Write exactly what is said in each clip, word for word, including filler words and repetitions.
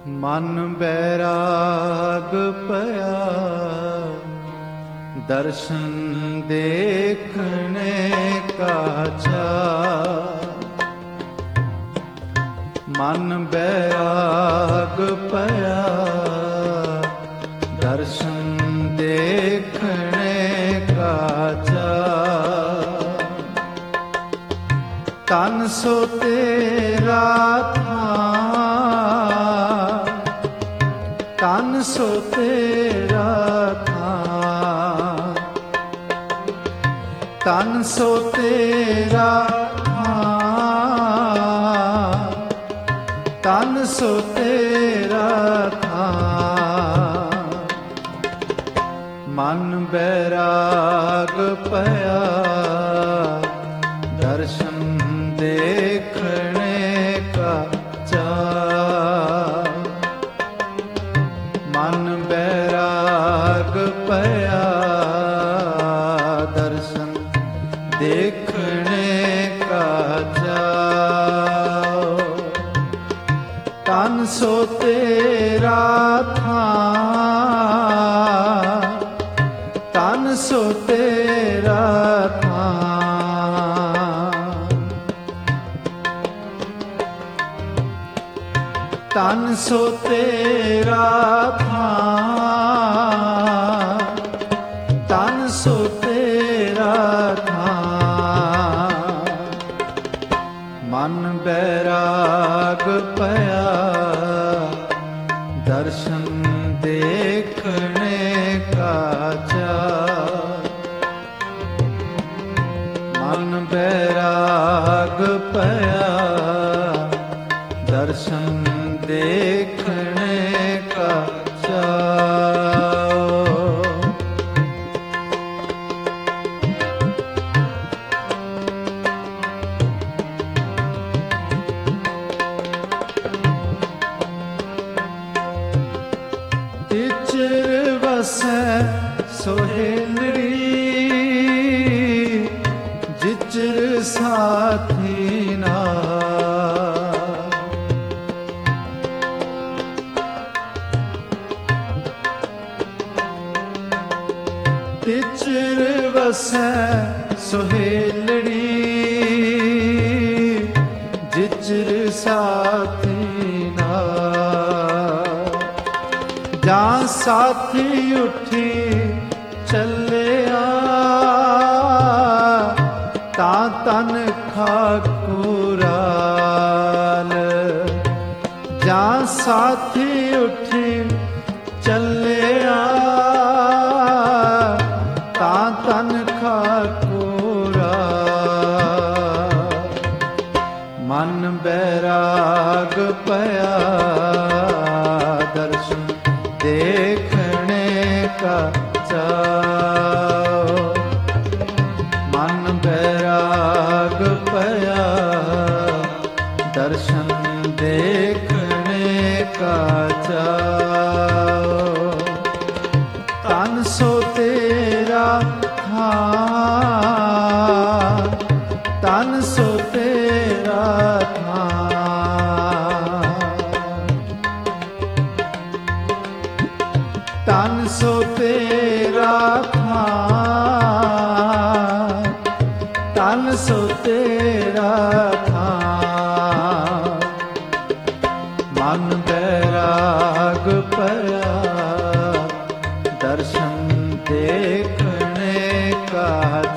मन बैराग पया दर्शन देखने का चाह। मन बैराग पया दर्शन देखने का चाह। तन सो तेरा था, तन सो तेरा था, तन सो तेरा था, तन सो तेरा था। मन बैराग पया दर्शन देखने का चाह। मन बैराग पया दर्शन देखने का चाह। तन सो तेरा था, तन सो तेरा था, तन सो तेरा था, तन सो तेरा था। मन बैराग पया दर्शन देखने का चाह। मन बैराग पया दर्शन देखने का चाह। तिचर वसै सोहेलड़ी जिचर साथी ना। तिचर वसै सोहेलड़ी जिचर साथी ना। जा साथी उठी चलिया ता तन खाकुराल। जा साथी उठी चलिया ता तन खाकुराल। मन बैराग पया दर्शन देखने का चाह। मन बैराग पया दर्शन देखने का चाह। तन सो तेरा था, तन सो तेरा था, तन सो तेरा था, तन सो तेरा था। मन बैराग पया दर्शन देखने का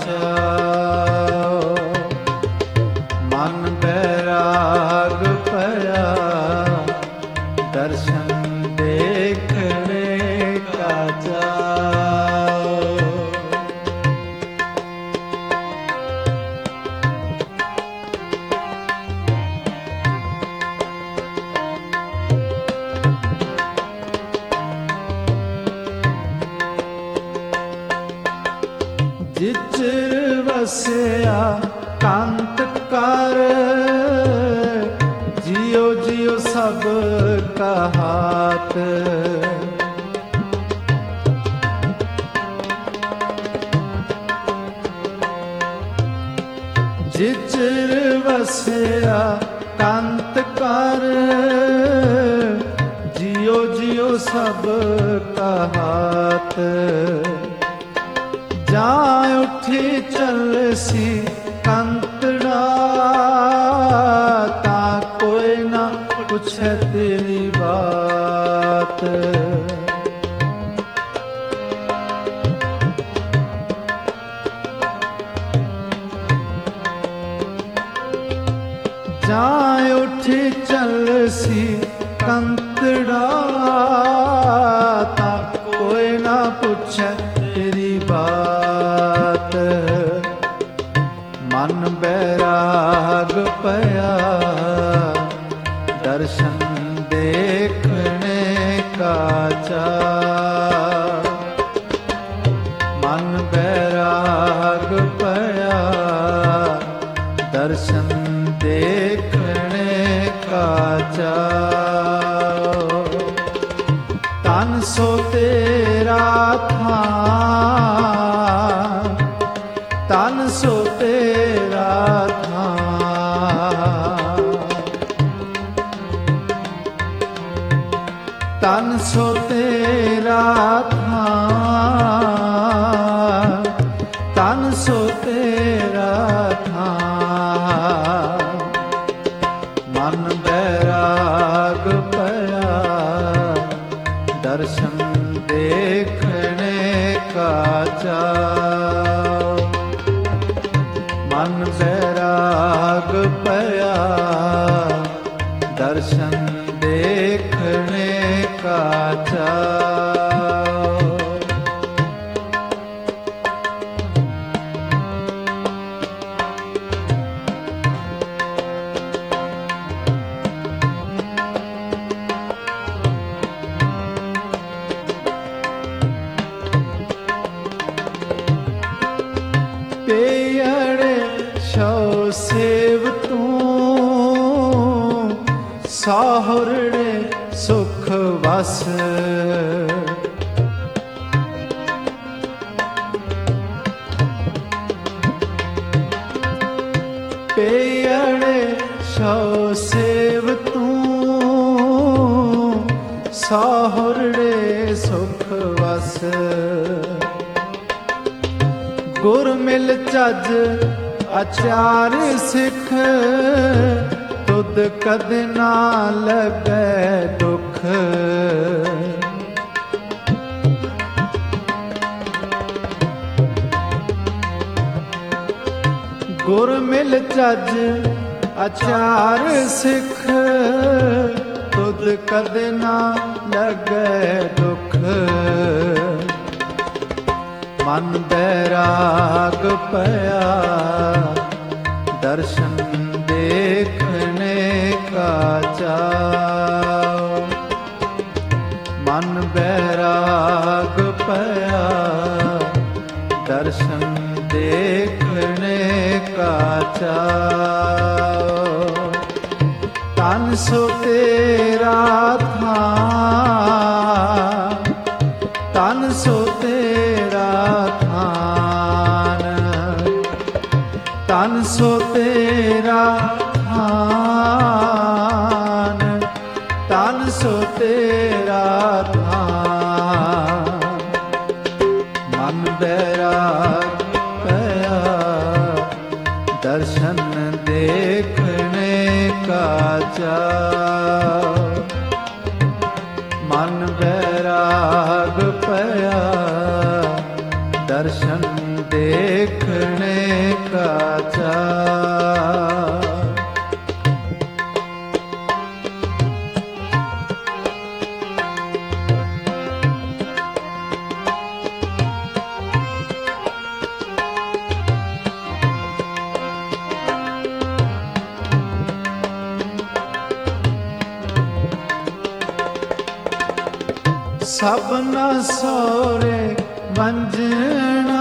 चाह। मन बैराग पया दर्शन देखने का चाह। जिचर वसया कांत कर जियो जियो सब का हाथ। जिचर वसया कांत कर ਸਭ ਕਹਾਤ। ਜਾਂ ਉੱਠੀ ਚੱਲਸੀ ਕੰਤੜਾ, ਤਾਂ ਕੋਈ ਨਾ ਪੁੱਛੇ ਤੇਰੀ ਬਾਤ। ਜਾਂ ਉੱਠੀ ਚੱਲਸੀ ਕੰਤੜਾ, ਤਾਂ ਕੋਈ ਨਾ ਪੁੱਛੇ ਤੇਰੀ ਬਾਤ। ਮਨ ਬੈਰਾਗ ਪਿਆ ਦਰਸ਼ਨ ਦੇਖਣੇ ਕਾ ਚਾਅ। ਮਨ ਬੈਰਾਗ ਪਿਆ ਦਰਸ਼ਨ ਦੇਖਣੇ ਕਾ ਚਾਅ। ਤਨ ਸੋ ਤੇਰਾ ਥਾਂ, ਤਨ ਸੋ ਤੇਰਾ ਥਾਂ। ਤਨ ਸੋ ਤੇਰਾ ਥਾਂ, ਤਨ ਸੋ ਤੇਰਾ ਥਾਂ। ਮਨ ਬੈਰਾਗ ਪਿਆ ਦਰਸ਼ਨ ਦੇਖਣੇ ਕਾ ਚਾਅ। ਮਨ ਬੈਰਾਗ ਪਿਆ ਦਰਸ਼ਨ ਦੇਖਣੇ ਕਾ ਚਾਅ। ਪੇਅੜੇ ਸੋ ਸੇਵ ਤੂੰ, ਸਾਹੁਰੜੇ ਸੁਖ ਵਸ। ਪੇਅੜੇ ਸੋ ਸੇਵ ਤੂੰ, ਸਾਹੁਰੜੇ ਸੁਖ ਵਸ। ਗੁਰ ਮਿਲ ਚੱਜ ਆਚਾਰ ਸਿੱਖ, ਤੁਧ ਕਦੇ ਨਾ ਲੱਗੈ ਦੁਖ। ਗੁਰ ਮਿਲ ਚੱਜ ਆਚਾਰ ਸਿੱਖ, ਤੁਧ ਕਦੇ ਨਾ ਲੱਗੈ ਦੁਖ। ਮਨ ਬੈਰਾਗ ਪਿਆ ਦਰਸ਼ਨ ਦੇਖਣੇ ਕਾ ਚਾਅ। ਮਨ ਬੈਰਾਗ ਪਿਆ ਦਰਸ਼ਨ ਦੇਖਣੇ ਕਾ ਚਾਅ। ਤਨ ਸੋ ਤੇਰਾ ਥਾਂ, ਤਨ ਸੋ ਤੇਰਾ ਥਾਨ। ਤਨ ਸੋ ਤੇਰਾ ਥਾਨ, ਤਨ ਸੋ ਤੇਰਾ ਥਾਨ। ਮਨ ਬੈਰਾਗ ਪਿਆ ਦਰਸ਼ਨ ਦੇਖਣੇ ਕਾ ਚਾਅ। ਮਨ ਬੈਰਾਗ ਪਿਆ ਦਰਸ਼ਨ ਦੇਖਣੇ ਕਾ ਚਾਅ। ਸਭਨਾ ਸੋਰੇ ਵੰਜਣਾ,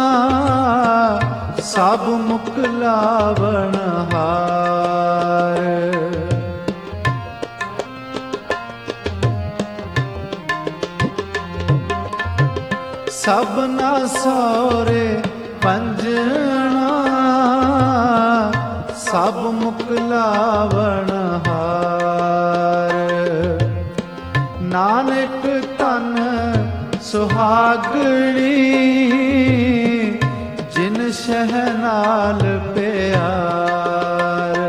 ਸਭ ਮੁਖ ਲਾਵਣ ਹਾਰ। ਸਭਨਾ ਸੋਰੇ ਵੰਜਣਾ, ਸਭ ਮੁਖ ਲਾਵਣ ਹਾਰ। ਨਾਨਕ ਸੁਹਾਗਣੀ ਜਿਨ ਸ਼ਹ ਨਾਲ ਪਿਆਰ।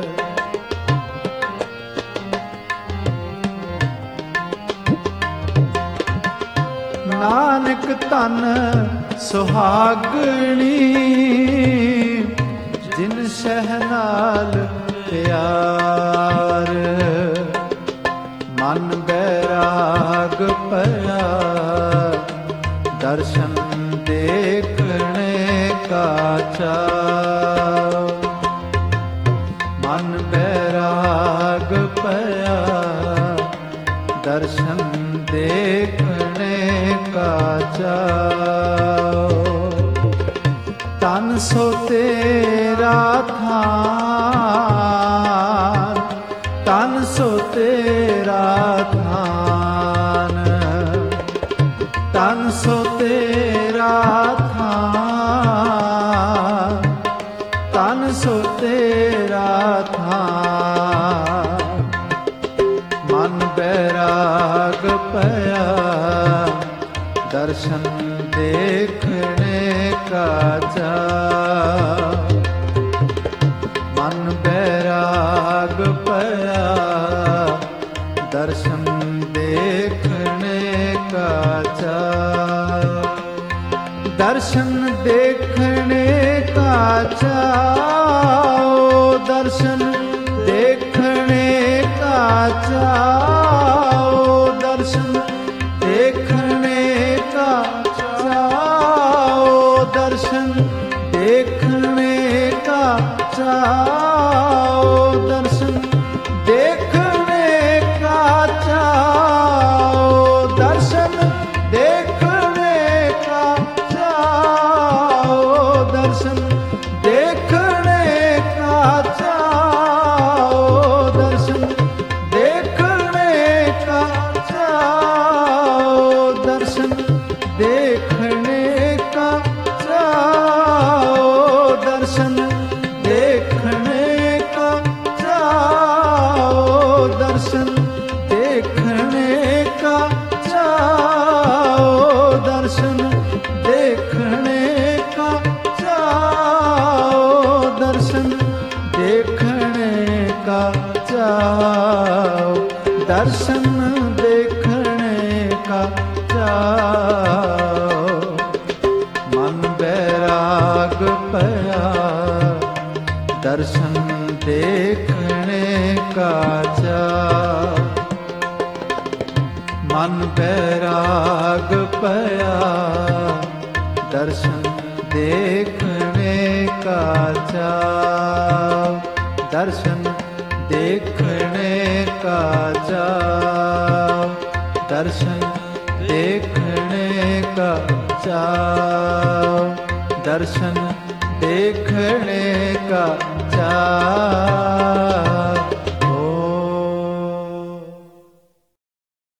ਨਾਨਕ ਧਨ ਸੁਹਾਗਣੀ ਜਿਨ ਸ਼ਹ ਨਾਲ ਪਿਆਰ। ਮਨ ਬੈਰਾਗ ਪਿਆ ਦਰਸ਼ਨ ਦੇਖਣੇ ਕਾ ਚਾਅ। ਮਨ ਬੈਰਾਗ ਪਿਆ ਦਰਸ਼ਨ ਦੇਖਣੇ ਕਾ ਚਾਅ। ਤਨ ਸੋ ਤੇਰਾ ਥਾਨ, ਤਨ ਸੋ ਤੇਰਾ ਥਾਨ, ਤਨ ਸੋ ਤੇਰਾ ਥਾਨ, ਤਨ ਸੋ ਤੇਰਾ ਥਾਨ। ਮਨ ਬੈਰਾਗ ਪਿਆ ਦਰਸ਼ਨ ਦੇਖਣੇ ਕਾ ਚਾਅ। ਮਨ ਬੈਰਾਗ ਪਿਆ ਦਰਸ਼ਨ ਦੇਖਣੇ ਕਾ ਚਾਅ। ਦਰਸ਼ਨ ਦੇਖਣੇ ਕਾ ਚਾਅ, ਦਰਸ਼ਨ ਦੇਖਣੇ ਕਾ ਚਾਅ, ਦਰਸ਼ਨ ਦੇਖਣੇ ਕਾ ਚਾਅ, ਦਰਸ਼ਨ ਦੇਖਣੇ ਕਾ ਚਾਅ, ਦਰਸ਼ਨ ਦੇਖਣੇ ਕਾ ਚਾਅ, ਦਰਸ਼ਨ ਦੇਖਣੇ ਕਾ ਚਾਅ, ਦਰਸ਼ਨ ਦੇਖਣੇ ਕਾ ਚਾਅ, ਦਰਸ਼ਨ ਦੇਖਣੇ ਕਾ ਚਾਅ, ਦਰਸ਼ਨ ਦੇਖਣੇ ਕਾ ਚਾਅ, ਦਰਸ਼ਨ ਦੇਖਣੇ ਕਾ ਚਾਅ, ਦਰਸ਼ਨ ਦੇਖਣੇ ਕਾ ਚਾਅ, ਦਰਸ਼ਨ ਦੇਖਣੇ ਕਾ ਚਾਅ, ਦਰਸ਼ਨ ਦੇਖਣੇ ਕਾ ਚਾਅ, ਦਰਸ਼ਨ ਦੇਖਣੇ ਕਾ ਚਾਅ। ਮਨ ਬੈਰਾਗ ਪਿਆ ਦਰਸ਼ਨ ਦੇਖਣੇ ਕਾ ਚਾਅ। ਮਨ ਬੈਰਾਗ ਪਿਆ ਦਰਸ਼ਨ ਦੇਖਣੇ ਕਾ ਚਾਅ, ਦਰਸ਼ਨ ਦੇਖਣੇ ਕਾ ਚਾਅ, ਦਰਸ਼ਨ ਦੇਖਣੇ ਕਾ ਚਾਅ, ਦਰਸ਼ਨ ਦੇਖਣੇ ਕਾ ਚਾਅ।